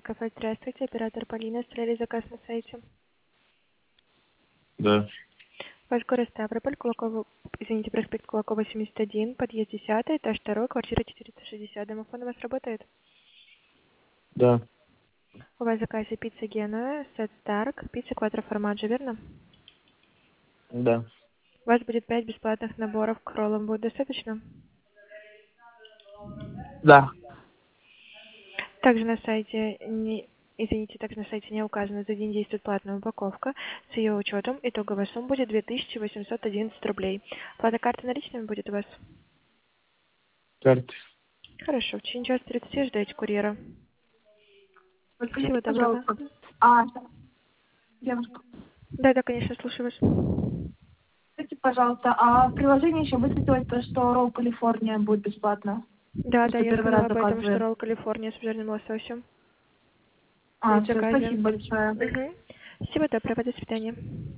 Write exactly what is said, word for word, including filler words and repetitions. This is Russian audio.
кафе, здравствуйте. Оператор Полина. Оставляли заказ на сайте. Да. Ваш город Ставрополь, Кулакова, извините, проспект Кулакова, семьдесят один, подъезд десятый, этаж два, квартира четыреста шестьдесят. Домофон у вас работает? Да. У вас в заказе пицца Генуа, сет Старк, пицца Кватро Формаджо, верно? Да. У вас будет пять бесплатных наборов к роллам. Будет достаточно? Да. Также на сайте не... Извините, также на сайте не указано, за день действует платная упаковка. С ее учетом итоговая сумма будет две тысячи восемьсот одиннадцать рублей. Плата карты наличными будет у вас? Карты. Хорошо, в течение часа тридцати ждайте курьера. Подскажите, Всего доброго. пожалуйста. А, девушка, Да, да, конечно, слушаю вас. скажите, пожалуйста, а в приложении еще высветилось то, что ролл Калифорния будет бесплатно? Да, То, да, что я первый сказала раз об этом, что заказываем. ролл Калифорния с жареным лососем. А, Будет в все, заказе. спасибо большое. Угу. Всего доброго, до свидания.